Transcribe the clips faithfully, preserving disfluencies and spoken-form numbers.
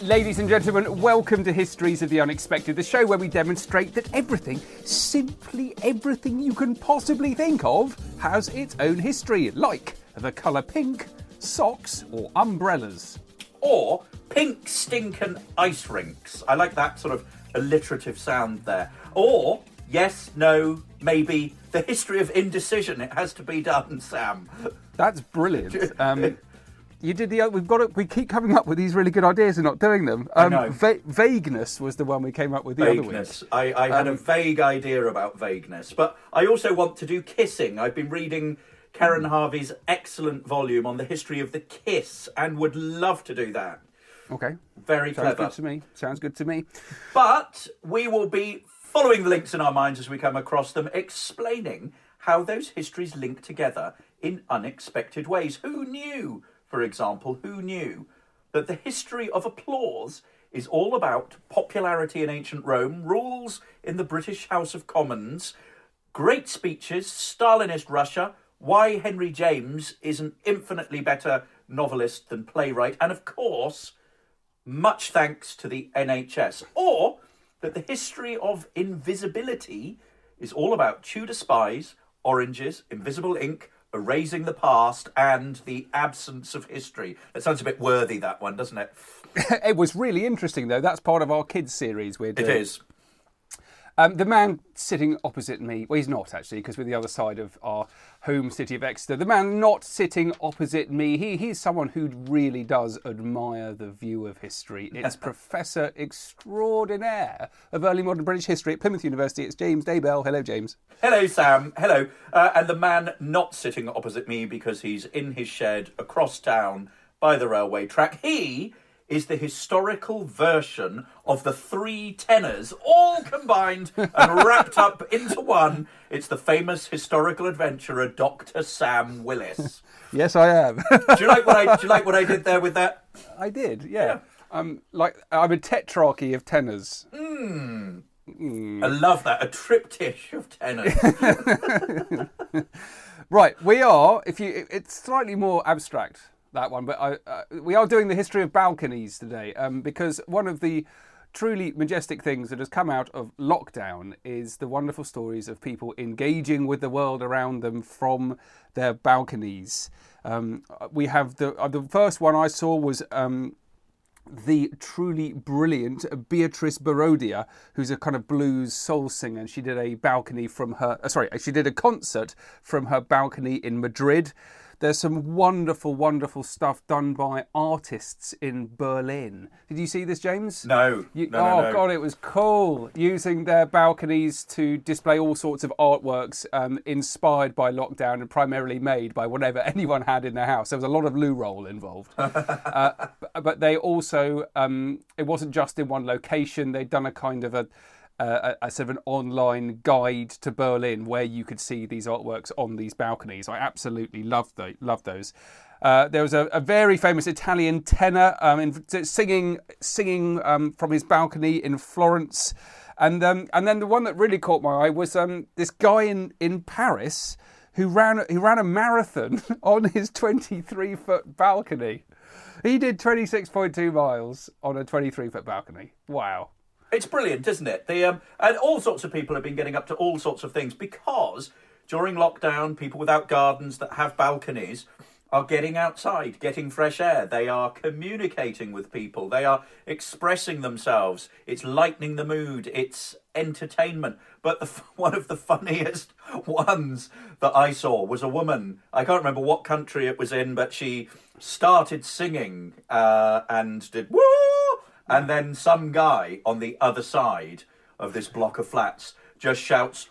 Ladies and gentlemen, welcome to Histories of the Unexpected, the show where we demonstrate that everything, simply everything you can possibly think of, has its own history, like the colour pink, socks or umbrellas. Or pink stinkin' ice rinks. I like that sort of alliterative sound there. Or, yes, no, maybe, the history of indecision. It has to be done, Sam. That's brilliant. Um, you did the. We've got to, we keep coming up with these really good ideas and not doing them. Um, I know. Va- vagueness was the one we came up with the vagueness. other week. I, I had um, a vague idea about vagueness, but I also want to do kissing. I've been reading Karen Harvey's excellent volume on the history of the kiss and would love to do that. Okay. Very Sounds clever. good to me. Sounds good to me. But we will be following the links in our minds as we come across them, explaining how those histories link together in unexpected ways. Who knew, for example, who knew that the history of applause is all about popularity in ancient Rome, rules in the British House of Commons, great speeches, Stalinist Russia, why Henry James is an infinitely better novelist than playwright, and of course, much thanks to the N H S. Or that the history of invisibility is all about Tudor spies, oranges, invisible ink, erasing the past, and the absence of history. That sounds a bit worthy, that one, doesn't it? It was really interesting, though. That's part of our kids' series we're doing. It is. Um, the man sitting opposite me, well, he's not actually, because we're the other side of our home city of Exeter. The man not sitting opposite me, he he's someone who really does admire the view of history. It's Professor Extraordinaire of Early Modern British History at Plymouth University. It's James Daybell. Hello, James. Hello, Sam. Hello. Uh, and the man not sitting opposite me because he's in his shed across town by the railway track, he is the historical version of the three tenors, all combined and wrapped up into one. It's the famous historical adventurer, Doctor Sam Willis. Yes, I am. do you like what I do you like what I did there with that? I did, yeah. Yeah. Um, like I'm a tetrarchy of tenors. Mm. Mm. I love that. A triptych of tenors. Right, we are. If you, it's slightly more abstract, that one, but I, uh, we are doing the history of balconies today, um, because one of the truly majestic things that has come out of lockdown is the wonderful stories of people engaging with the world around them from their balconies. Um, we have the uh, the first one I saw was um, the truly brilliant Beatrice Barodia, who's a kind of blues soul singer, and she did a balcony from her. Uh, sorry, she did a concert from her balcony in Madrid. There's some wonderful, wonderful stuff done by artists in Berlin. Did you see this, James? No. You, no, oh, no, no. God, it was cool. Using their balconies to display all sorts of artworks um, inspired by lockdown and primarily made by whatever anyone had in their house. There was a lot of loo roll involved. uh, but they also, um, it wasn't just in one location. They'd done a kind of a... Uh, a, a sort of an online guide to Berlin where you could see these artworks on these balconies. I absolutely loved, the, loved those. Uh, there was a, a very famous Italian tenor um, in, singing singing um, from his balcony in Florence. And um, and then the one that really caught my eye was um, this guy in, in Paris who ran, who ran a marathon on his twenty-three foot balcony. He did twenty-six point two miles on a twenty-three foot balcony. Wow. It's brilliant, isn't it? The um, and all sorts of people have been getting up to all sorts of things because during lockdown, people without gardens that have balconies are getting outside, getting fresh air. They are communicating with people. They are expressing themselves. It's lightening the mood. It's entertainment. But the, one of the funniest ones that I saw was a woman. I can't remember what country it was in, but she started singing uh, and did woo. And then some guy on the other side of this block of flats just shouts,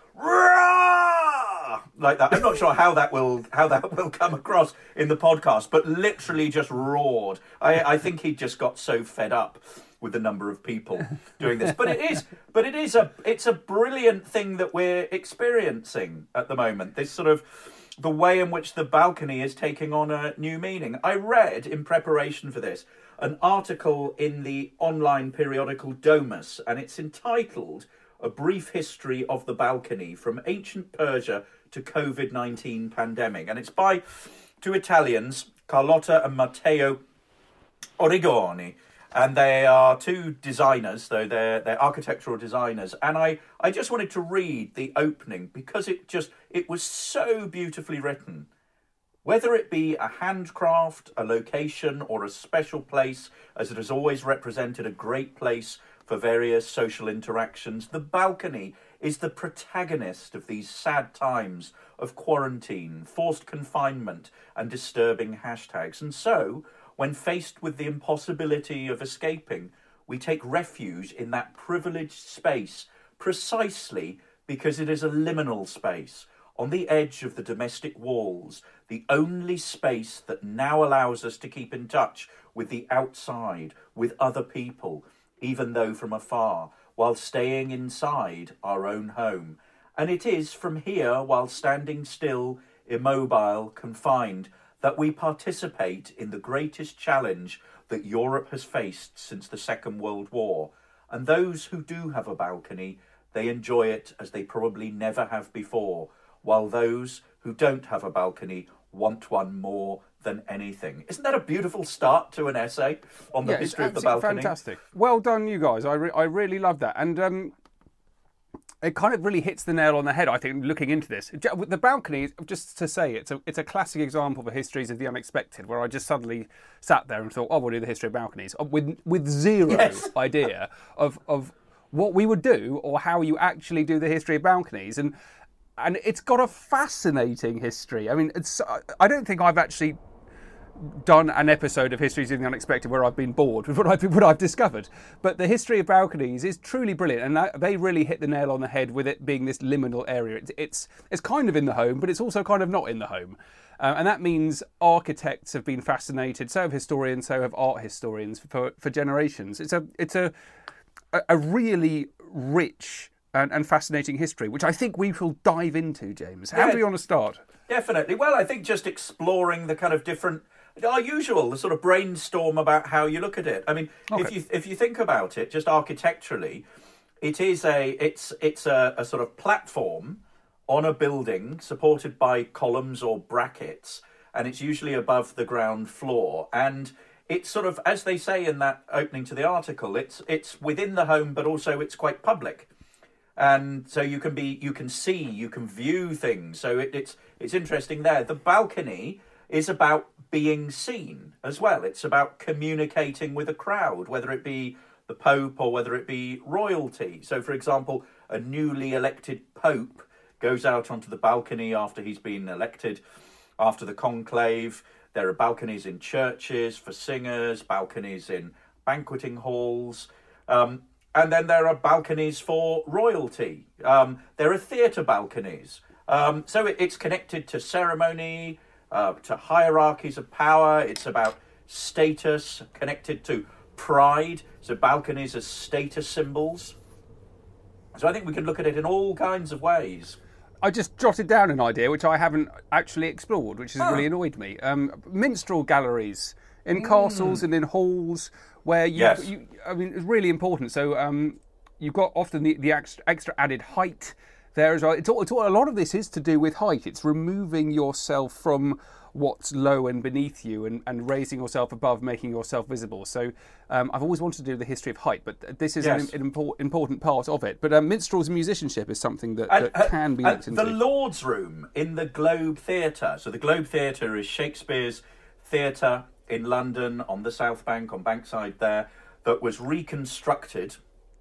"Rah!" like that. I'm not sure how that will how that will come across in the podcast, but literally just roared. I, I think he just got so fed up with the number of people doing this. But it is but it is a it's a brilliant thing that we're experiencing at the moment. This sort of the way in which the balcony is taking on a new meaning. I read in preparation for this an article in the online periodical Domus, and it's entitled A Brief History of the Balcony from Ancient Persia to covid nineteen Pandemic. And it's by two Italians, Carlotta and Matteo Origoni. And they are two designers, though they're they're architectural designers. And I, I just wanted to read the opening because it just it was so beautifully written. Whether it be a handcraft, a location, or a special place, as it has always represented a great place for various social interactions, the balcony is the protagonist of these sad times of quarantine, forced confinement, and disturbing hashtags. And so, when faced with the impossibility of escaping, we take refuge in that privileged space precisely because it is a liminal space, on the edge of the domestic walls, the only space that now allows us to keep in touch with the outside, with other people, even though from afar, while staying inside our own home. And it is from here, while standing still, immobile, confined, that we participate in the greatest challenge that Europe has faced since the Second World War. And those who do have a balcony, they enjoy it as they probably never have before, while those who don't have a balcony want one more than anything. Isn't that a beautiful start to an essay on the yeah, history of the absolutely balcony? Fantastic. Well done, you guys. I, re- I really love that. And um, it kind of really hits the nail on the head, I think, looking into this. The balcony, just to say, it's a, it's a classic example of histories of the unexpected, where I just suddenly sat there and thought, oh, we'll do the history of balconies, with, with zero Yes. idea of, of what we would do or how you actually do the history of balconies. And And it's got a fascinating history. I mean, it's, I don't think I've actually done an episode of Histories of the Unexpected where I've been bored with what I've, what I've discovered. But the history of balconies is truly brilliant, and that, they really hit the nail on the head with it being this liminal area. It's it's, it's kind of in the home, but it's also kind of not in the home. Uh, and that means architects have been fascinated, so have historians, so have art historians for, for generations. It's a it's a a really rich And, and fascinating history, which I think we will dive into, James. How Yeah, do you want to start? Definitely. Well, I think just exploring the kind of different, our usual, the sort of brainstorm about how you look at it. I mean, Okay. if you if you think about it, just architecturally, it is a it's it's a, a sort of platform on a building supported by columns or brackets, and it's usually above the ground floor. And it's sort of, as they say in that opening to the article, it's it's within the home, but also it's quite public. And so you can be, you can see, you can view things. So it, it's it's interesting there. The balcony is about being seen as well. It's about communicating with a crowd, whether it be the Pope or whether it be royalty. So, for example, a newly elected Pope goes out onto the balcony after he's been elected, after the conclave. There are balconies in churches for singers, balconies in banqueting halls. Um, And then there are balconies for royalty. Um, there are theatre balconies. Um, so it, it's connected to ceremony, uh, to hierarchies of power. It's about status, connected to pride. So balconies are status symbols. So I think we can look at it in all kinds of ways. I just jotted down an idea which I haven't actually explored, which has Ah. really annoyed me. Um, minstrel galleries in castles and in halls where you, Yes. you I mean, it's really important. So um, you've got often the, the extra, extra added height there as well. It's all, it's all, a lot of this is to do with height. It's removing yourself from what's low and beneath you and, and raising yourself above, making yourself visible. So um, I've always wanted to do the history of height, but this is Yes. an, an import, important part of it. But um, minstrels and musicianship is something that, And, that uh, can be and looked into. the Lord's Room in the Globe Theatre. So the Globe Theatre is Shakespeare's theatre in London on the South Bank, on Bankside there, that was reconstructed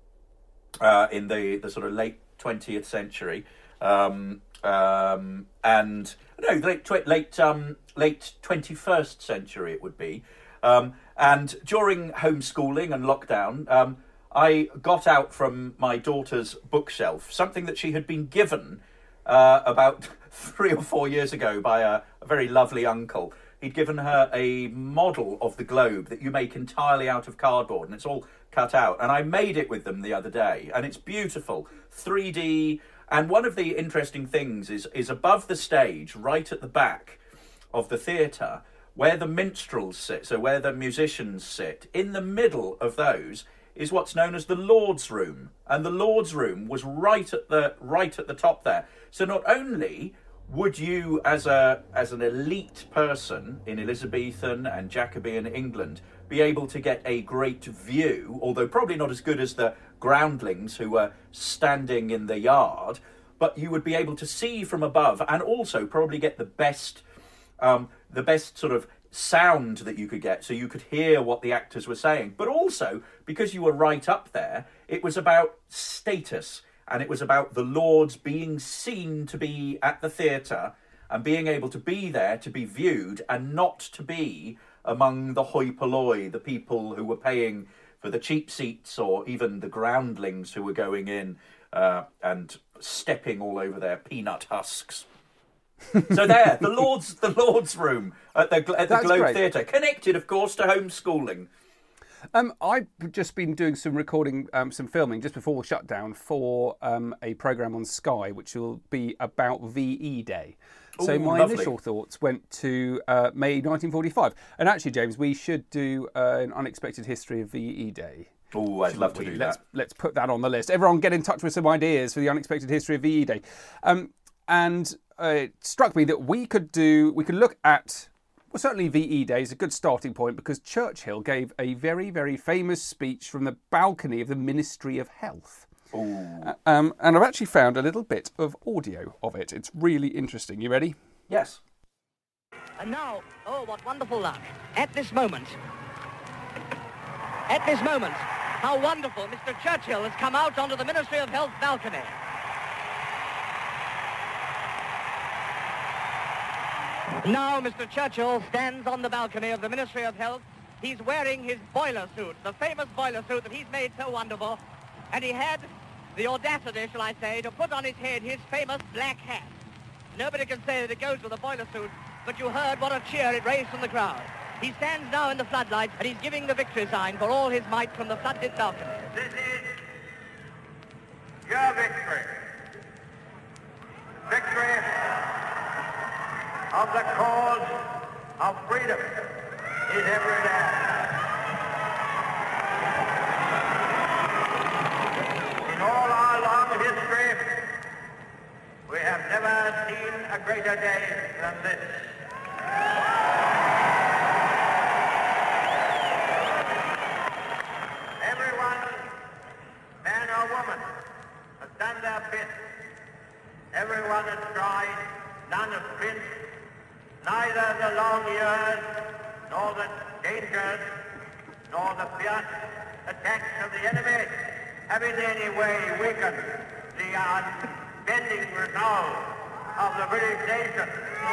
uh, in the, the sort of late twentieth century. Um, um, and no, late tw- late um, late twenty-first century it would be. Um, and during homeschooling and lockdown, um, I got out from my daughter's bookshelf something that she had been given uh, about three or four years ago by a, a very lovely uncle. He'd given her a model of the globe that you make entirely out of cardboard, and it's all cut out. And I made it with them the other day, and it's beautiful, three D. And one of the interesting things is, is above the stage, right at the back of the theatre, where the minstrels sit, so where the musicians sit, in the middle of those is what's known as the Lord's Room. And the Lord's Room was right at the right at the top there. So not only would you, as a as an elite person in Elizabethan and Jacobean England, be able to get a great view, although probably not as good as the groundlings who were standing in the yard, but you would be able to see from above and also probably get the best, um, the best sort of sound that you could get, so you could hear what the actors were saying. But also, because you were right up there, it was about status, and it was about the lords being seen to be at the theatre and being able to be there to be viewed and not to be among the hoi polloi, the people who were paying for the cheap seats, or even the groundlings who were going in uh, and stepping all over their peanut husks. So there, the Lord's the Lord's room at the at the That's Globe great. Theatre, connected, of course, to homeschooling. Um, I've just been doing some recording, um, some filming just before shutdown for um, a programme on Sky, which will be about V E Day. So Ooh, my lovely. initial thoughts went to uh, May nineteen forty-five. And actually, James, we should do uh, an unexpected history of V E Day. Oh, I'd love to We- do let's, that. Let's put that on the list. Everyone get in touch with some ideas for the unexpected history of V E Day. Um, and uh, it struck me that we could do, we could look at, well, certainly V E Day is a good starting point, because Churchill gave a very, very famous speech from the balcony of the Ministry of Health. Ooh. Um, and I've actually found a little bit of audio of it. It's really interesting. You ready? Yes. And now, oh, what wonderful luck. At this moment, at this moment, how wonderful Mister Churchill has come out onto the Ministry of Health balcony. Now Mister Churchill stands on the balcony of the Ministry of Health. He's wearing his boiler suit, the famous boiler suit that he's made so wonderful. And he had the audacity, shall I say, to put on his head his famous black hat. Nobody can say that it goes with a boiler suit, but you heard what a cheer it raised from the crowd. He stands now in the floodlights, and he's giving the victory sign for all his might from the floodlit balcony. This is your victory. Victory of the cause of freedom is every day. In all our long history, we have never seen a greater day than this. Everyone, man or woman, has done their bit. Everyone has tried, none has flinched. Neither the long years, nor the dangers, nor the fierce attacks of the enemy have in any way weakened the unbending resolve of the British nation.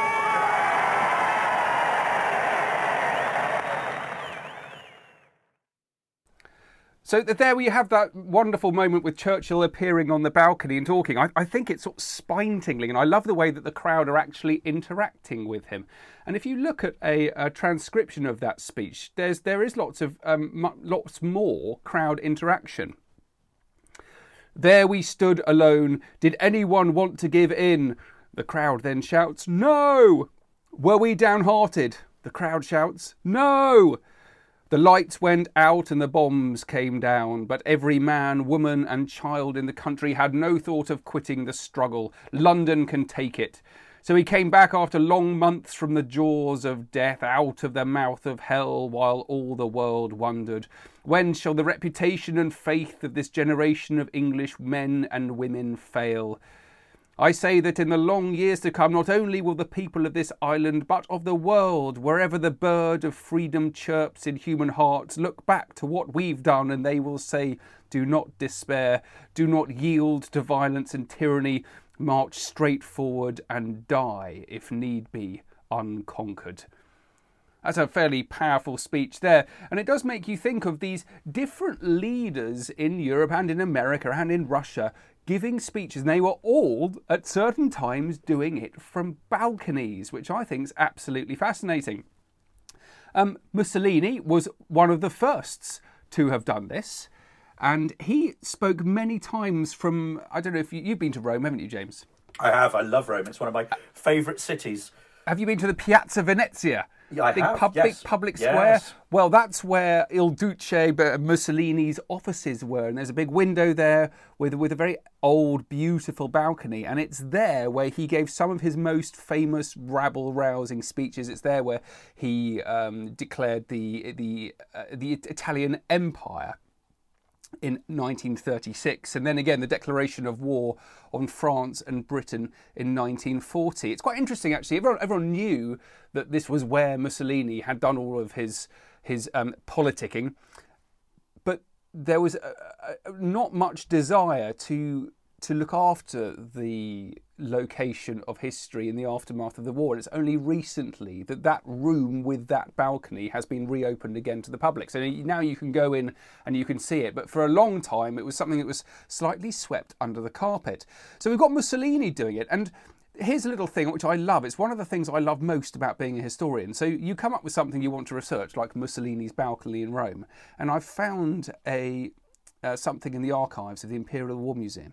So th- there we have that wonderful moment with Churchill appearing on the balcony and talking. I, I think it's sort of spine-tingling, and I love the way that the crowd are actually interacting with him. And if you look at a, a transcription of that speech, there's there is lots of um, mu- lots more crowd interaction. There we stood alone. Did anyone want to give in? The crowd then shouts, "No!" Were we downhearted? The crowd shouts, "No!" The lights went out and the bombs came down, but every man, woman and child in the country had no thought of quitting the struggle. London can take it. So he came back after long months from the jaws of death, out of the mouth of hell, while all the world wondered, when shall the reputation and faith of this generation of English men and women fail? I say that in the long years to come, not only will the people of this island, but of the world, wherever the bird of freedom chirps in human hearts, look back to what we've done, and they will say, do not despair, do not yield to violence and tyranny, march straight forward and die, if need be, unconquered. That's a fairly powerful speech there. And it does make you think of these different leaders in Europe and in America and in Russia giving speeches. And they were all, at certain times, doing it from balconies, which I think is absolutely fascinating. Um, Mussolini was one of the firsts to have done this. And he spoke many times from, I don't know if you, you've been to Rome, haven't you, James? I have. I love Rome. It's one of my favourite cities. Have you been to the Piazza Venezia? Yeah, I big, have, pub, yes. big public Yes. square. Well, that's where Il Duce, but Mussolini's offices were, and there's a big window there with with a very old, beautiful balcony, and it's there where he gave some of his most famous rabble-rousing speeches. It's there where he um, declared the the uh, the Italian Empire in nineteen thirty-six, and then again the declaration of war on France and Britain in nineteen forty. It's quite interesting, actually. Everyone, everyone knew that this was where Mussolini had done all of his his um, politicking, but there was uh, uh, not much desire to to look after the location of history in the aftermath of the war. And it's only recently that that room with that balcony has been reopened again to the public. So now you can go in and you can see it. But for a long time, it was something that was slightly swept under the carpet. So we've got Mussolini doing it. And here's a little thing which I love. It's one of the things I love most about being a historian. So you come up with something you want to research, like Mussolini's balcony in Rome. And I've found a uh, something in the archives of the Imperial War Museum.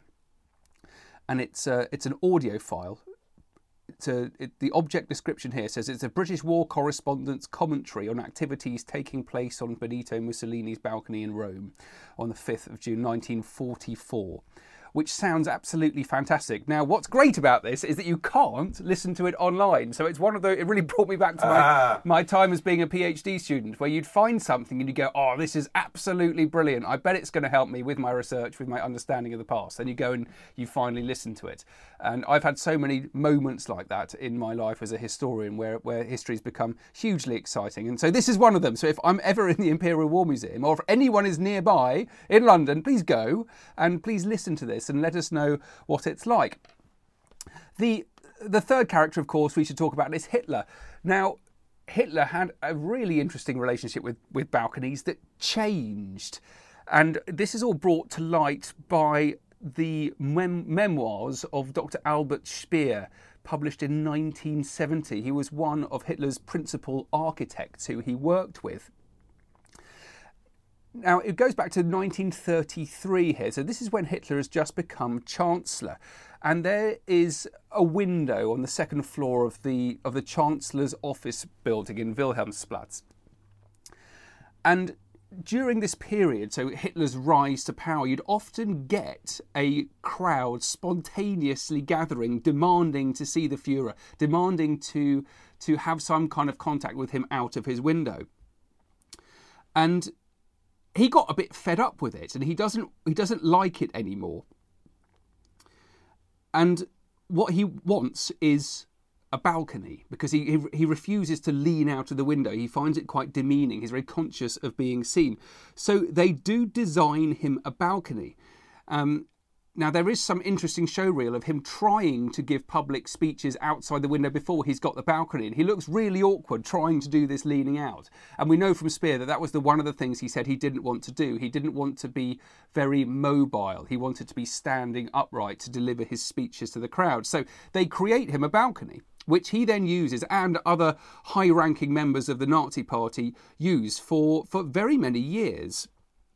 And it's uh, it's an audio file. It's a, it, the object description here says it's a British war correspondent's commentary on activities taking place on Benito Mussolini's balcony in Rome on the fifth of June nineteen forty-four, which sounds absolutely fantastic. Now, what's great about this is that you can't listen to it online. So it's one of the, it really brought me back to my, Ah. my time as being a PhD student, where you'd find something and you go, oh, this is absolutely brilliant. I bet it's going to help me with my research, with my understanding of the past. Then you go and you finally listen to it. And I've had so many moments like that in my life as a historian where, where history's become hugely exciting. And so this is one of them. So if I'm ever in the Imperial War Museum, or if anyone is nearby in London, please go and please listen to this and let us know what it's like. The the third character, of course, we should talk about is Hitler. Now, Hitler had a really interesting relationship with, with balconies that changed. And this is all brought to light by the mem- memoirs of Doctor Albert Speer, published in nineteen seventy. He was one of Hitler's principal architects who he worked with. Now, it goes back to nineteen thirty-three here. So this is when Hitler has just become Chancellor. And there is a window on the second floor of the of the Chancellor's office building in Wilhelmsplatz. And during this period, so Hitler's rise to power, you'd often get a crowd spontaneously gathering, demanding to see the Führer, demanding to, to have some kind of contact with him out of his window. And he got a bit fed up with it, and he doesn't he doesn't like it anymore. And what he wants is a balcony, because he, he he refuses to lean out of the window. He finds it quite demeaning. He's very conscious of being seen. So they do design him a balcony. Um, Now, there is some interesting showreel of him trying to give public speeches outside the window before he's got the balcony. And he looks really awkward trying to do this leaning out. And we know from Speer that that was the one of the things he said he didn't want to do. He didn't want to be very mobile. He wanted to be standing upright to deliver his speeches to the crowd. So they create him a balcony, which he then uses, and other high-ranking members of the Nazi Party use for, for very many years.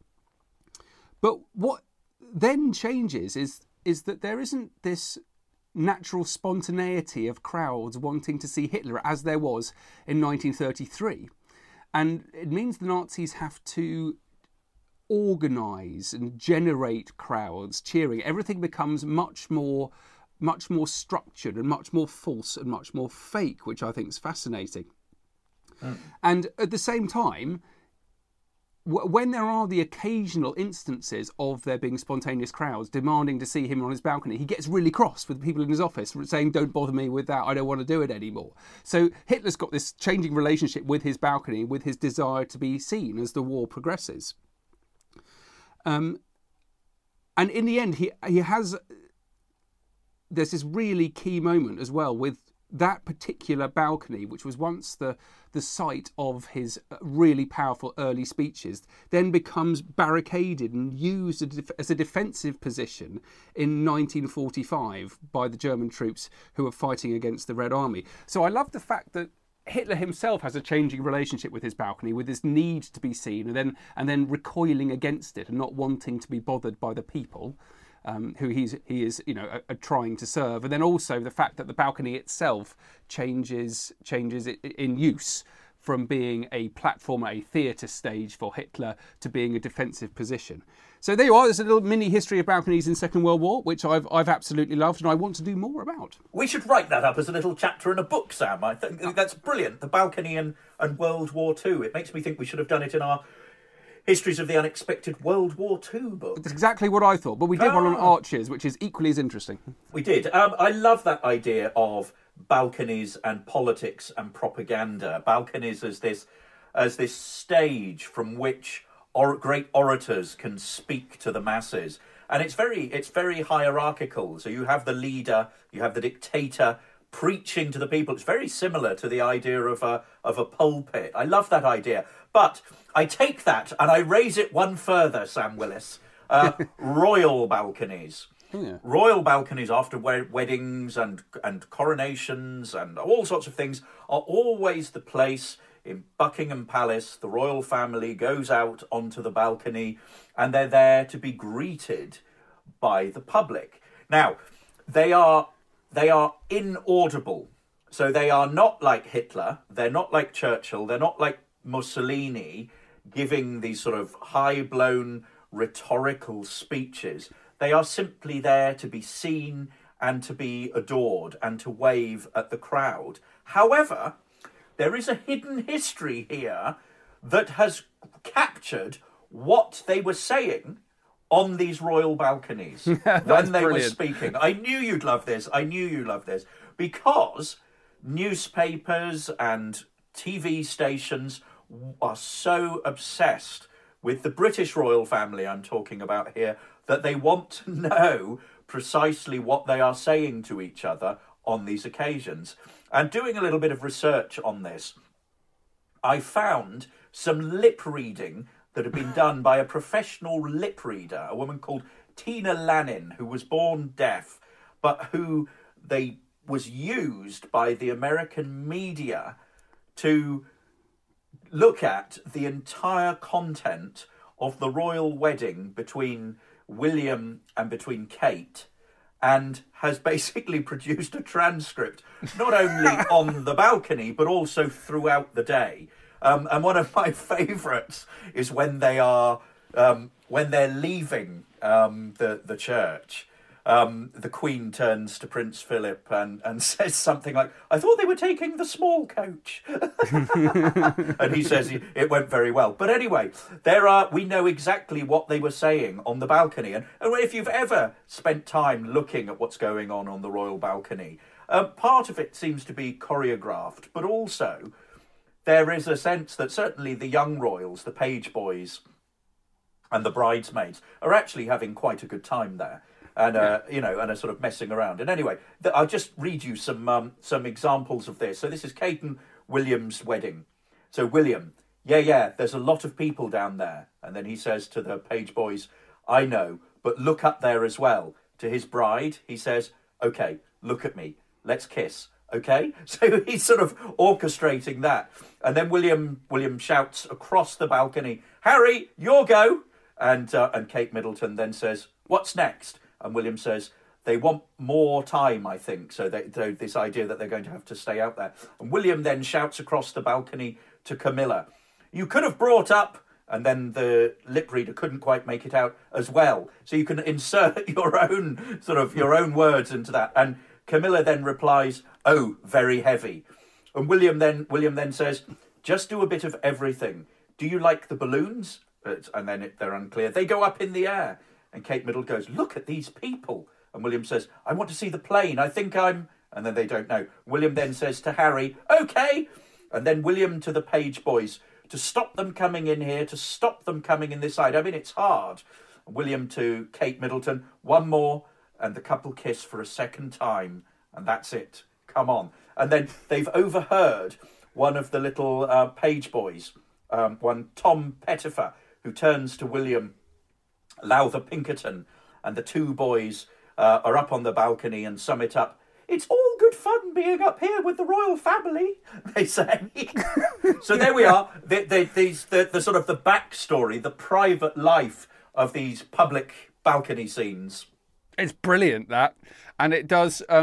But what then changes is is that there isn't this natural spontaneity of crowds wanting to see Hitler as there was in nineteen thirty-three. And it means the Nazis have to organise and generate crowds cheering. Everything becomes much more much more structured and much more false and much more fake, which I think is fascinating. Mm. And at the same time, when there are the occasional instances of there being spontaneous crowds demanding to see him on his balcony, he gets really cross with the people in his office saying, don't bother me with that, I don't want to do it anymore. So Hitler's got this changing relationship with his balcony, with his desire to be seen as the war progresses. Um, and in the end, he he has... There's this really key moment as well with that particular balcony, which was once the, the site of his really powerful early speeches, then becomes barricaded and used as a defensive position in nineteen forty-five by the German troops who are fighting against the Red Army. So I love the fact that Hitler himself has a changing relationship with his balcony, with his need to be seen and then and then recoiling against it and not wanting to be bothered by the people. Um, who he's he is you know a, a trying to serve, and then also the fact that the balcony itself changes changes in use from being a platform, a theatre stage for Hitler, to being a defensive position. So there you are. There's a little mini history of balconies in Second World War, which I've I've absolutely loved and I want to do more about. We should write that up as a little chapter in a book, Sam. I think that's brilliant. The balcony and, and World War Two. It makes me think we should have done it in our Histories of the Unexpected World War Two book. That's exactly what I thought. But we did Ah. one on arches, which is equally as interesting. We did. Um, I love that idea of balconies and politics and propaganda. Balconies as this as this stage from which or, great orators can speak to the masses. And it's very it's very hierarchical. So you have the leader, you have the dictator preaching to the people. It's very similar to the idea of a of a pulpit. I love that idea. But I take that and I raise it one further, Sam Willis. Uh, royal balconies. Yeah. Royal balconies after we- weddings and and coronations and all sorts of things are always the place. In Buckingham Palace, the royal family goes out onto the balcony and they're there to be greeted by the public. Now, they are they are inaudible. So they are not like Hitler, they're not like Churchill, they're not like Mussolini giving these sort of high-blown rhetorical speeches. They are simply there to be seen and to be adored and to wave at the crowd. However, there is a hidden history here that has captured what they were saying on these royal balconies when they brilliant. were speaking. I knew you'd love this. I knew you'd love this. Because newspapers and T V stations are so obsessed with the British royal family I'm talking about here that they want to know precisely what they are saying to each other on these occasions. And doing a little bit of research on this, I found some lip reading that had been done by a professional lip reader, a woman called Tina Lannin, who was born deaf, but who they was used by the American media to look at the entire content of the royal wedding between William and between Kate, and has basically produced a transcript, not only on the balcony, but also throughout the day. Um, and one of my favourites is when they are um, when they're leaving um, the the church. Um, the Queen turns to Prince Philip and, and says something like, "I thought they were taking the small coach," and he says it went very well. But anyway, there are we know exactly what they were saying on the balcony, and, and if you've ever spent time looking at what's going on on the royal balcony, uh, part of it seems to be choreographed, but also there is a sense that certainly the young royals, the page boys, and the bridesmaids are actually having quite a good time there. And uh, you know, and are sort of messing around. And anyway, th- I'll just read you some um, some examples of this. So this is Kate and William's wedding. So William, yeah, yeah, there's a lot of people down there. And then he says to the page boys, "I know, but look up there as well." To his bride, he says, "Okay, look at me. Let's kiss." Okay, so he's sort of orchestrating that. And then William William shouts across the balcony, "Harry, your go!" And uh, and Kate Middleton then says, "What's next?" And William says, "They want more time, I think." So they, they, this idea that they're going to have to stay out there. And William then shouts across the balcony to Camilla, "You could have brought up," and then the lip reader couldn't quite make it out as well. So you can insert your own sort of your own words into that. And Camilla then replies, "Oh, very heavy." And William then William then says, "Just do a bit of everything. Do you like the balloons?" And then it, they're unclear. "They go up in the air." And Kate Middle goes, "Look at these people." And William says, "I want to see the plane. I think I'm..." And then they don't know. William then says to Harry, "Okay." And then William to the page boys, to stop them coming in here, to stop them coming in this side. I mean, it's hard. William to Kate Middleton, "One more." And the couple kiss for a second time. And that's it. Come on. And then they've overheard one of the little uh, page boys, um, one Tom Pettifer, who turns to William Lowther Pinkerton, and the two boys uh, are up on the balcony and sum it up. "It's all good fun being up here with the royal family," they say. So there we are. The, the, these, the, the sort of the backstory, the private life of these public balcony scenes. It's brilliant, that. And it does... Um...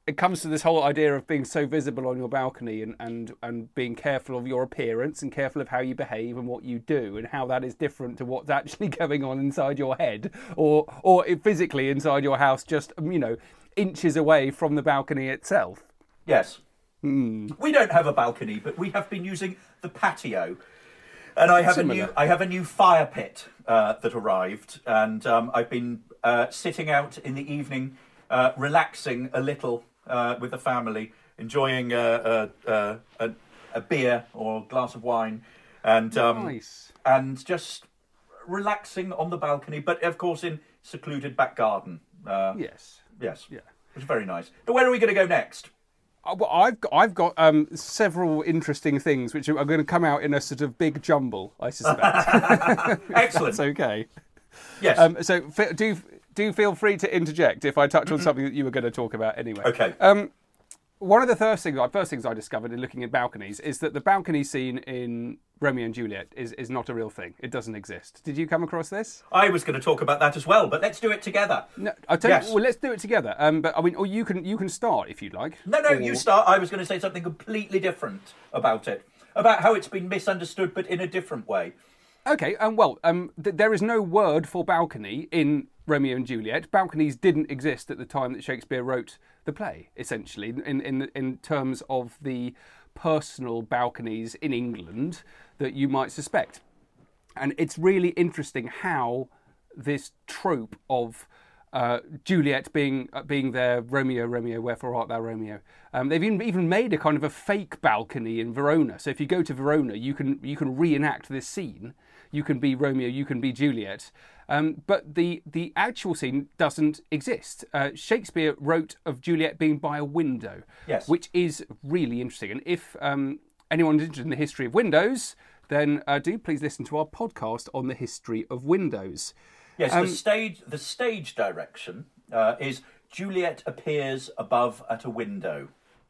it comes to this whole idea of being so visible on your balcony and, and, and being careful of your appearance and careful of how you behave and what you do and how that is different to what's actually going on inside your head or or physically inside your house, just, you know, inches away from the balcony itself. Yes. Mm. We don't have a balcony, but we have been using the patio. And I have Similar. a new I have a new fire pit uh, that arrived, and um, I've been uh, sitting out in the evening, uh, relaxing a little uh, with the family, enjoying uh, uh, uh, a, a beer or a glass of wine, and um, Nice. and just relaxing on the balcony, but of course in secluded back garden. Uh, Yes. yes, Yeah. it was very nice. But where are we going to go next? Uh, Well, I've got, I've got um, several interesting things which are going to come out in a sort of big jumble, I suspect. Excellent. That's okay. Yes. Um, so f- do do feel free to interject if I touch on something that you were going to talk about anyway. Okay. Um, one of the first things, first things I discovered in looking at balconies is that the balcony scene in Romeo and Juliet is, is not a real thing. It doesn't exist. Did you come across this? I was going to talk about that as well, but let's do it together. No, I'll tell Yes. you. Well, let's do it together. Um, but I mean, or you can you can start if you'd like. No, no, Or- you start. I was going to say something completely different about it, about how it's been misunderstood, but in a different way. Okay, um, well, um, th- there is no word for balcony in Romeo and Juliet. Balconies didn't exist at the time that Shakespeare wrote the play, essentially, in in in terms of the personal balconies in England that you might suspect. And it's really interesting how this trope of uh, Juliet being uh, being there, Romeo, Romeo, wherefore art thou, Romeo? Um, they've even, even made a kind of a fake balcony in Verona. So if you go to Verona, you can you can reenact this scene. You can be Romeo, you can be Juliet. Um, but the, the actual scene doesn't exist. Uh, Shakespeare wrote of Juliet being by a window, Yes. which is really interesting. And if um, anyone's interested in the history of windows, then uh, do please listen to our podcast on the history of windows. Yes, Um, the stage the stage direction uh, is Juliet appears above at a window.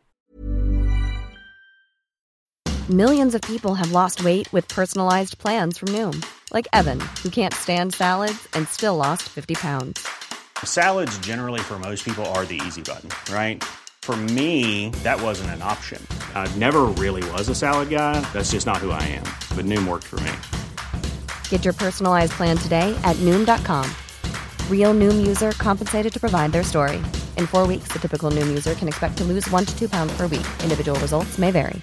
Millions of people have lost weight with personalized plans from Noom. Like Evan, who can't stand salads and still lost fifty pounds. Salads generally for most people are the easy button, right? For me, that wasn't an option. I never really was a salad guy. That's just not who I am. But Noom worked for me. Get your personalized plan today at Noom dot com. Real Noom user compensated to provide their story. In four weeks, the typical Noom user can expect to lose one to two pounds per week. Individual results may vary.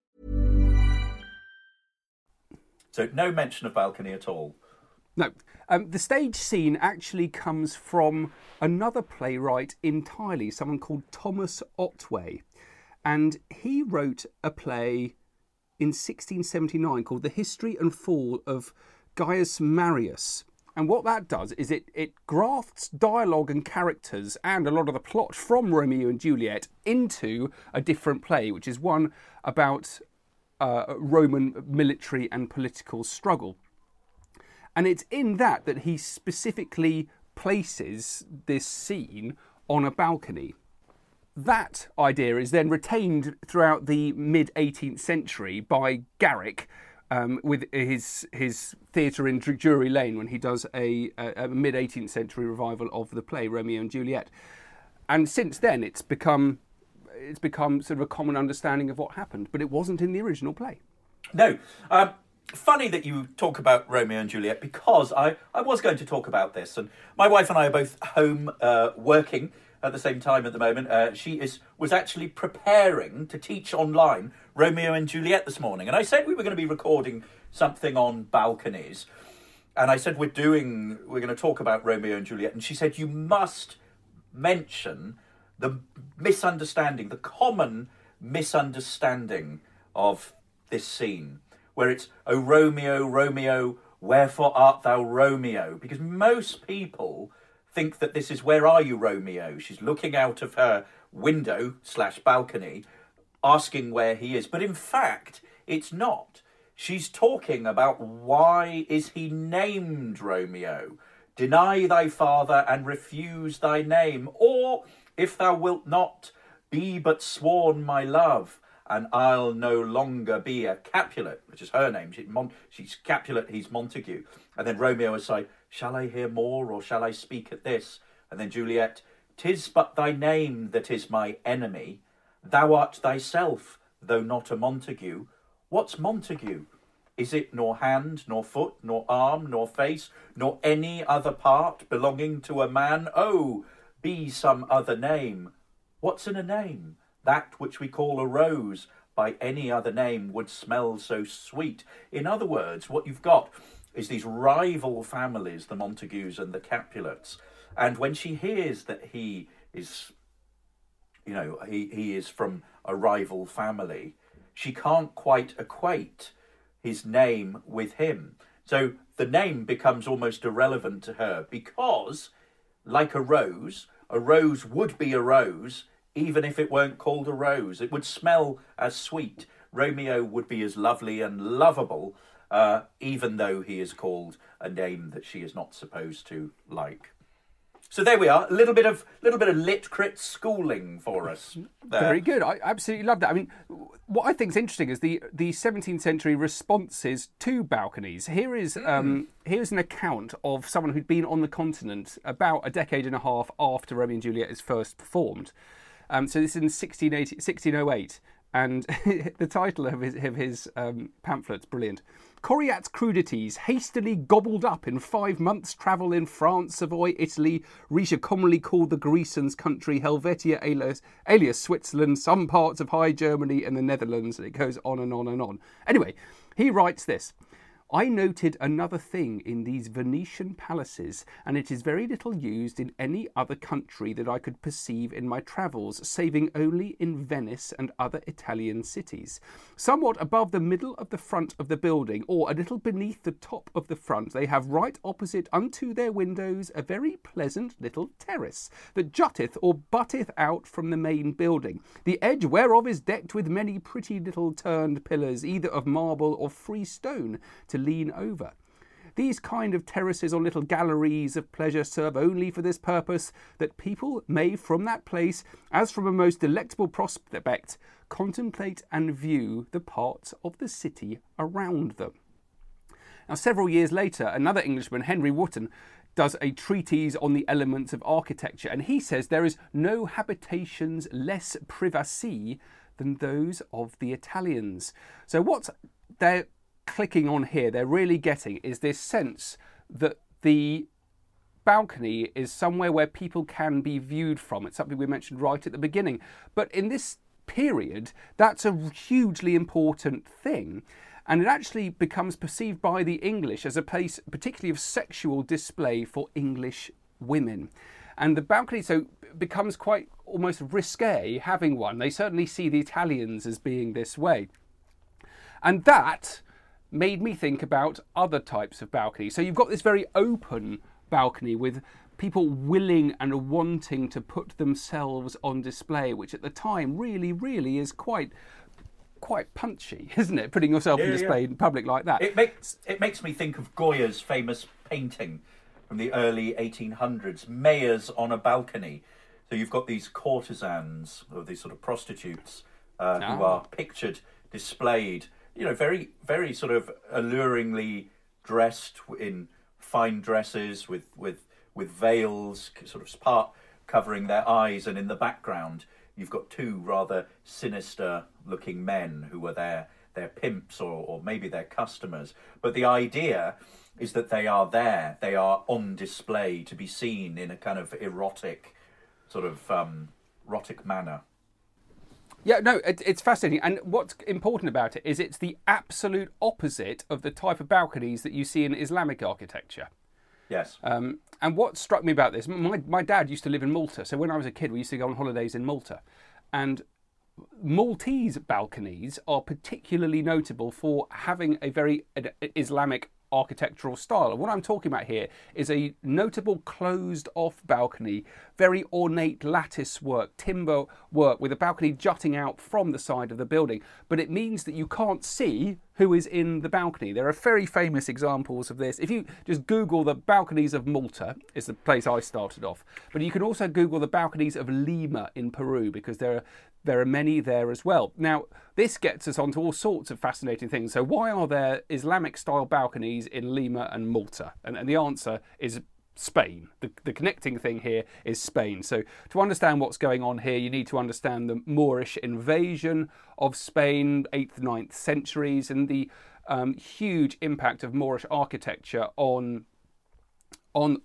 So no mention of balcony at all. No, um, the stage scene actually comes from another playwright entirely, someone called Thomas Otway. And he wrote a play in sixteen seventy-nine called The History and Fall of Gaius Marius. And what that does is it, it grafts dialogue and characters and a lot of the plot from Romeo and Juliet into a different play, which is one about uh, Roman military and political struggle. And it's in that that he specifically places this scene on a balcony. That idea is then retained throughout the mid-eighteenth century by Garrick um, with his his theatre in Drury Lane when he does a, a, a mid-eighteenth century revival of the play Romeo and Juliet. And since then it's become it's become sort of a common understanding of what happened, but it wasn't in the original play. No. Um, funny that you talk about Romeo and Juliet, because I, I was going to talk about this. And my wife and I are both home uh, working at the same time at the moment. Uh, she is was actually preparing to teach online Romeo and Juliet this morning. And I said we were going to be recording something on balconies. And I said we're doing, we're going to talk about Romeo and Juliet. And she said, you must mention the misunderstanding, the common misunderstanding of this scene, where it's, "O Romeo, Romeo, wherefore art thou Romeo?" Because most people think that this is, "Where are you, Romeo?" She's looking out of her window slash balcony, asking where he is. But in fact, it's not. She's talking about, why is he named Romeo? Deny thy father and refuse thy name. Or, if thou wilt not, be but sworn my love, and I'll no longer be a Capulet, which is her name. She, Mon- she's Capulet, he's Montague. And then Romeo aside, "Shall I hear more, or shall I speak at this?" And then Juliet, 'Tis but thy name that is my enemy. Thou art thyself, though not a Montague. What's Montague? Is it nor hand, nor foot, nor arm, nor face, nor any other part belonging to a man? Oh, be some other name. What's in a name? That which we call a rose, by any other name would smell so sweet. In other words, what you've got is these rival families, the Montagues and the Capulets. And when she hears that he is, you know, he, he is from a rival family, she can't quite equate his name with him. So the name becomes almost irrelevant to her because, like a rose, a rose would be a rose even if it weren't called a rose. It would smell as sweet. Romeo would be as lovely and lovable, uh, even though he is called a name that she is not supposed to like. So there we are, a little bit of little bit of lit crit schooling for us there. Very good. I absolutely love that. I mean, what I think is interesting is the, the seventeenth century responses to balconies. Here is mm. um, here's an account of someone who'd been on the continent about a decade and a half after Romeo and Juliet is first performed. Um, so this is in sixteen oh eight, and the title of his, of his um, pamphlet's brilliant. Coriat's crudities, hastily gobbled up in five months' travel in France, Savoy, Italy, Riesia commonly called the Grisons country, Helvetia alias, alias Switzerland, some parts of High Germany and the Netherlands, and it goes on and on and on. Anyway, he writes this. I noted another thing in these Venetian palaces, and it is very little used in any other country that I could perceive in my travels, saving only in Venice and other Italian cities. Somewhat above the middle of the front of the building, or a little beneath the top of the front, they have right opposite unto their windows a very pleasant little terrace, that jutteth or butteth out from the main building, the edge whereof is decked with many pretty little turned pillars, either of marble or free stone, to lean over. These kind of terraces or little galleries of pleasure serve only for this purpose, that people may from that place, as from a most delectable prospect, contemplate and view the parts of the city around them. Now, several years later, another Englishman, Henry Wotton, does a treatise on the elements of architecture, and he says there is no habitations less privacy than those of the Italians. So what they're clicking on here, they're really getting is this sense that the balcony is somewhere where people can be viewed from. It's something we mentioned right at the beginning. But in this period, that's a hugely important thing. And it actually becomes perceived by the English as a place particularly of sexual display for English women. And the balcony so becomes quite almost risque having one. They certainly see the Italians as being this way. And that made me think about other types of balconies. So you've got this very open balcony with people willing and wanting to put themselves on display, which at the time really, really is quite quite punchy, isn't it? Putting yourself yeah, on display yeah. in public like that. It makes it makes me think of Goya's famous painting from the early eighteen hundreds, Mayors on a Balcony. So you've got these courtesans, or these sort of prostitutes, uh, oh. who are pictured, displayed, you know, very, very sort of alluringly dressed in fine dresses with, with, with veils, sort of part covering their eyes. And in the background, you've got two rather sinister-looking men who are their, their pimps or, or maybe their customers. But the idea is that they are there. They are on display to be seen in a kind of erotic, sort of um, erotic manner. Yeah, no, it, it's fascinating. And what's important about it is it's the absolute opposite of the type of balconies that you see in Islamic architecture. Yes. Um, and what struck me about this, my, my dad used to live in Malta. So when I was a kid, we used to go on holidays in Malta. And Maltese balconies are particularly notable for having a very Islamic architectural style. And what I'm talking about here is a notable closed-off balcony, very ornate lattice work, timber work, with a balcony jutting out from the side of the building. But it means that you can't see who is in the balcony. There are very famous examples of this. If you just Google the balconies of Malta, is the place I started off. But you can also Google the balconies of Lima in Peru, because there are There are many there as well. Now, this gets us onto all sorts of fascinating things. So why are there Islamic-style balconies in Lima and Malta? And, and the answer is Spain. The, the connecting thing here is Spain. So to understand what's going on here, you need to understand the Moorish invasion of Spain, eighth, ninth centuries, and the um, huge impact of Moorish architecture on on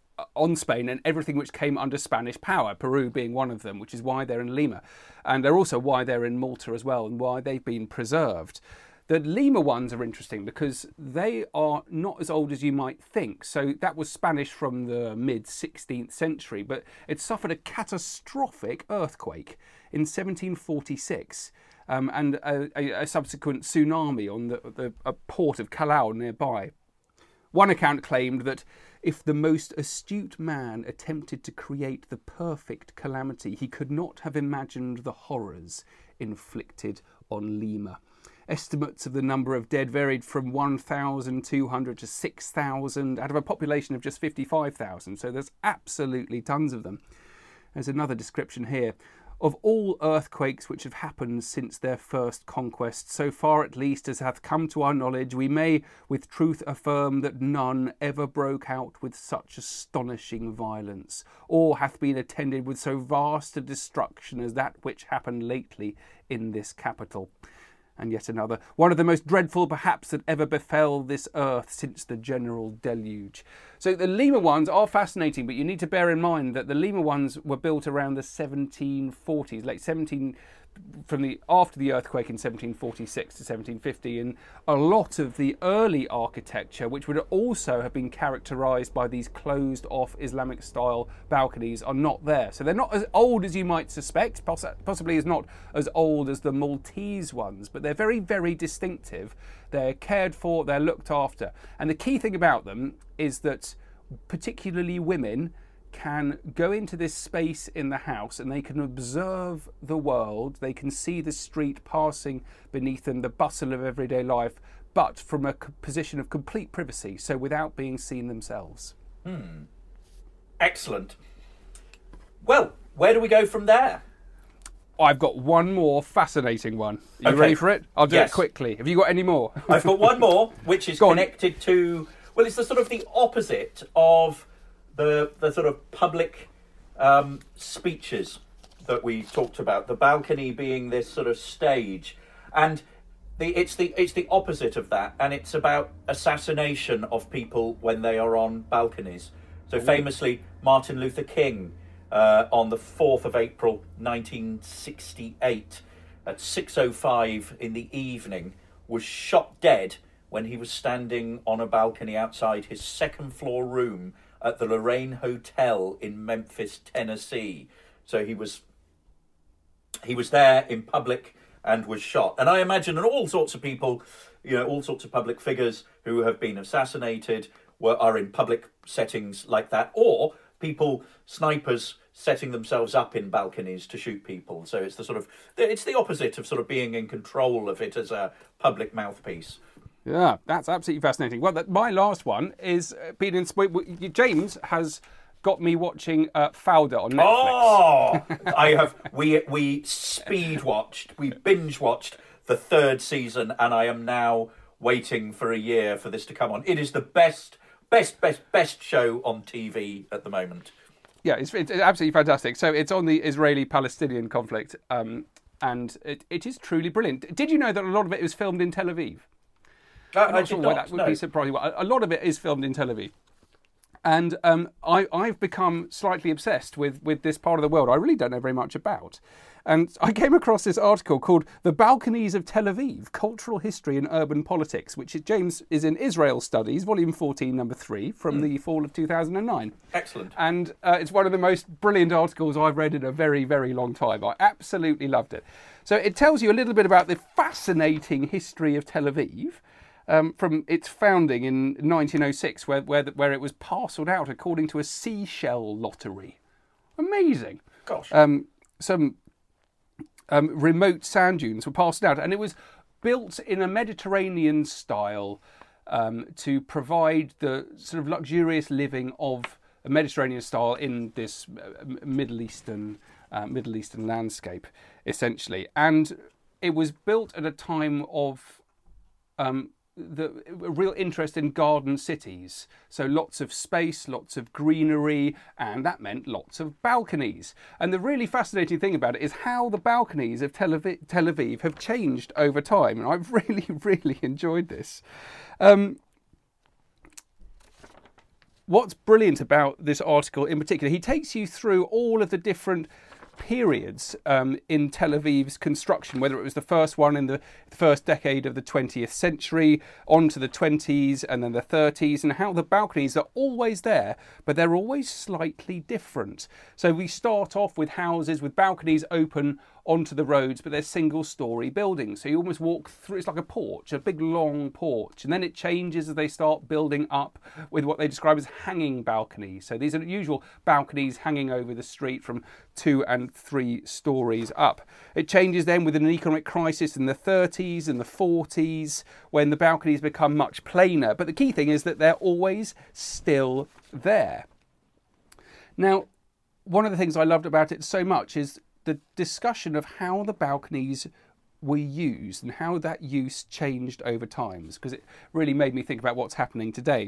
on Spain and everything which came under Spanish power, Peru being one of them, which is why they're in Lima. And they're also why they're in Malta as well, and why they've been preserved. The Lima ones are interesting because they are not as old as you might think. So that was Spanish from the mid-sixteenth century, but it suffered a catastrophic earthquake in seventeen forty-six um, and a, a, a subsequent tsunami on the, the a port of Callao nearby. One account claimed that if the most astute man attempted to create the perfect calamity, he could not have imagined the horrors inflicted on Lima. Estimates of the number of dead varied from one thousand two hundred to six thousand out of a population of just fifty-five thousand, so there's absolutely tons of them. There's another description here. Of all earthquakes which have happened since their first conquest, so far at least as hath come to our knowledge, we may with truth affirm that none ever broke out with such astonishing violence, or hath been attended with so vast a destruction as that which happened lately in this capital. And yet another, one of the most dreadful perhaps that ever befell this earth since the general deluge. So the Lima ones are fascinating, but you need to bear in mind that the Lima ones were built around the seventeen forties, late seventeen, from the after the earthquake in seventeen forty-six to seventeen fifty, and a lot of the early architecture, which would also have been characterised by these closed-off Islamic-style balconies, are not there. So they're not as old as you might suspect, poss- possibly as not as old as the Maltese ones, but they're very, very distinctive. They're cared for, they're looked after. And the key thing about them is that particularly women can go into this space in the house and they can observe the world, they can see the street passing beneath them, the bustle of everyday life, but from a position of complete privacy, so without being seen themselves. Hmm. Excellent. Well, where do we go from there? I've got one more fascinating one. Are you Okay. ready for it? I'll do Yes. it quickly. Have you got any more? I've got one more, which is Go on. connected to, well, it's the sort of the opposite of the the sort of public um, speeches that we talked about. The balcony being this sort of stage, and the it's the it's the opposite of that, and it's about assassination of people when they are on balconies. So famously, Martin Luther King uh, on the fourth of April, nineteen sixty-eight, at six oh five in the evening, was shot dead when he was standing on a balcony outside his second floor room at the Lorraine Hotel in Memphis, Tennessee. So he was he was there in public and was shot. And I imagine that all sorts of people, you know, all sorts of public figures who have been assassinated were are in public settings like that, or people, snipers, setting themselves up in balconies to shoot people. So it's the sort of it's the opposite of sort of being in control of it as a public mouthpiece. Yeah, that's absolutely fascinating. Well, that, my last one is uh, being in. James has got me watching uh, Fauda on Netflix. Oh, I have. We we speed watched, we binge watched the third season, and I am now waiting for a year for this to come on. It is the best, best, best, best show on T V at the moment. Yeah, it's, it's absolutely fantastic. So it's on the Israeli-Palestinian conflict, um, and it, it is truly brilliant. Did you know that a lot of it was filmed in Tel Aviv? Uh, I'm I not sure did why not. that would no. be surprising. A a lot of it is filmed in Tel Aviv. And um, I, I've become slightly obsessed with, with this part of the world I really don't know very much about. And I came across this article called The Balconies of Tel Aviv, Cultural History and Urban Politics, which is, James is in Israel Studies, volume fourteen, number three, from mm. the fall of two thousand nine. Excellent. And uh, it's one of the most brilliant articles I've read in a very, very long time. I absolutely loved it. So it tells you a little bit about the fascinating history of Tel Aviv, Um, from its founding in nineteen oh six, where, where where it was parcelled out according to a seashell lottery. Amazing. Gosh. Um, some um, remote sand dunes were parcelled out, and it was built in a Mediterranean style um, to provide the sort of luxurious living of a Mediterranean style in this uh, Middle Eastern uh, Middle Eastern landscape, essentially. And it was built at a time of um, the a real interest in garden cities. So lots of space, lots of greenery, and that meant lots of balconies. And the really fascinating thing about it is how the balconies of Tel Aviv, Tel Aviv have changed over time. And I've really, really enjoyed this. Um, what's brilliant about this article in particular, he takes you through all of the different periods um, in Tel Aviv's construction, whether it was the first one in the first decade of the twentieth century, on to the twenties and then the thirties, and how the balconies are always there, but they're always slightly different. So we start off with houses with balconies open onto the roads, but they're single-storey buildings. So you almost walk through, it's like a porch, a big long porch. And then it changes as they start building up with what they describe as hanging balconies. So these are usual balconies hanging over the street from two and three stories up. It changes then with an economic crisis in the thirties and the forties, when the balconies become much plainer. But the key thing is that they're always still there. Now, one of the things I loved about it so much is the discussion of how the balconies were used and how that use changed over time, because it really made me think about what's happening today.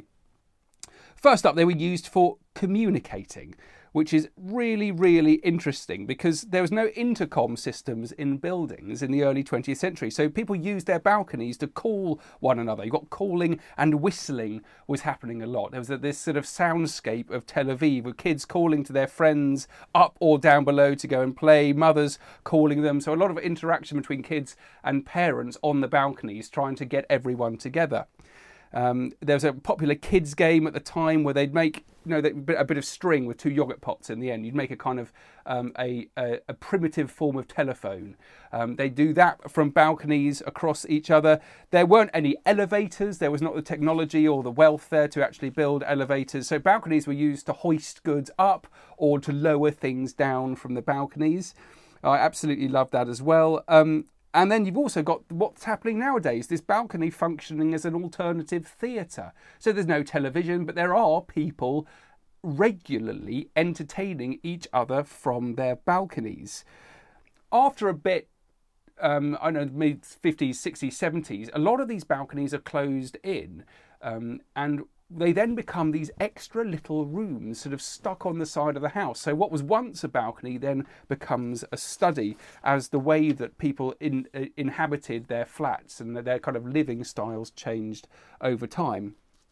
First up, they were used for communicating, which is really, really interesting because there was no intercom systems in buildings in the early twentieth century. So people used their balconies to call one another. You got calling and whistling was happening a lot. There was this sort of soundscape of Tel Aviv with kids calling to their friends up or down below to go and play, mothers calling them. So a lot of interaction between kids and parents on the balconies trying to get everyone together. Um, there was a popular kids game at the time where they'd make, you know, a bit of string with two yogurt pots in the end. You'd make a kind of um, a, a, a primitive form of telephone. Um, they do that from balconies across each other. There weren't any elevators. There was not the technology or the wealth there to actually build elevators. So balconies were used to hoist goods up or to lower things down from the balconies. I absolutely love that as well. Um, And then you've also got what's happening nowadays, this balcony functioning as an alternative theatre. So there's no television, but there are people regularly entertaining each other from their balconies. After a bit, um, I don't know, mid fifties, sixties, seventies, a lot of these balconies are closed in. Um, and they then become these extra little rooms sort of stuck on the side of the house. So what was once a balcony then becomes a study as the way that people in, uh, inhabited their flats and their kind of living styles changed over time.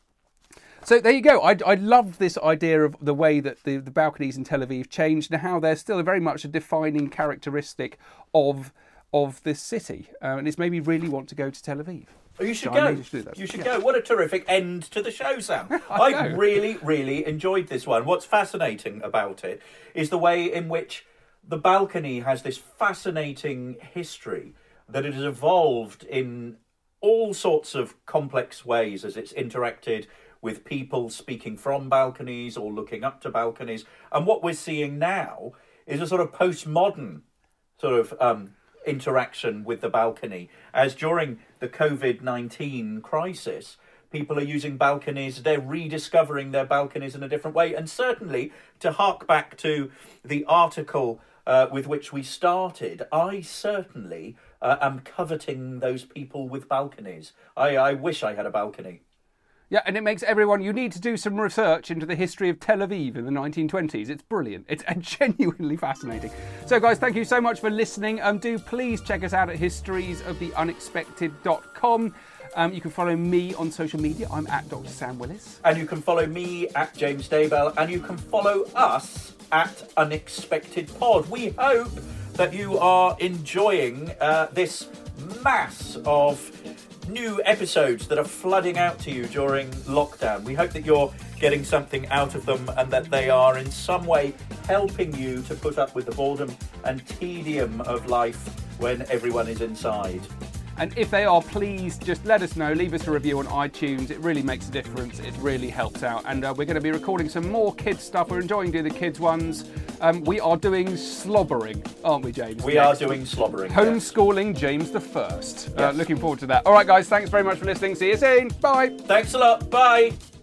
So there you go. I, I loved this idea of the way that the, the balconies in Tel Aviv changed and how they're still very much a defining characteristic of, of this city. Uh, and it's made me really want to go to Tel Aviv. Oh, you should so go. Do you should yeah. go. What a terrific end to the show, Sam. I, I really, really enjoyed this one. What's fascinating about it is the way in which the balcony has this fascinating history, that it has evolved in all sorts of complex ways as it's interacted with people speaking from balconies or looking up to balconies. And what we're seeing now is a sort of postmodern sort of um, interaction with the balcony, as during the covid nineteen crisis, people are using balconies, they're rediscovering their balconies in a different way. And certainly, to hark back to the article uh, with which we started, I certainly uh, am coveting those people with balconies. I, I wish I had a balcony. Yeah, and it makes everyone, you need to do some research into the history of Tel Aviv in the nineteen twenties. It's brilliant. It's genuinely fascinating. So, guys, thank you so much for listening. Um, do please check us out at histories of the unexpected dot com. Um, you can follow me on social media. I'm at Doctor Sam Willis. And you can follow me at James Daybell. And you can follow us at Unexpected Pod. We hope that you are enjoying uh, this mass of new episodes that are flooding out to you during lockdown. We hope that you're getting something out of them and that they are in some way helping you to put up with the boredom and tedium of life when everyone is inside. And if they are, please just let us know. Leave us a review on iTunes. It really makes a difference. It really helps out. And uh, we're going to be recording some more kids stuff. We're enjoying doing the kids ones. Um, we are doing slobbering, aren't we, James? We Next. are doing slobbering. Homeschooling yes. James the First. Yes. Uh, looking forward to that. All right, guys. Thanks very much for listening. See you soon. Bye. Thanks a lot. Bye.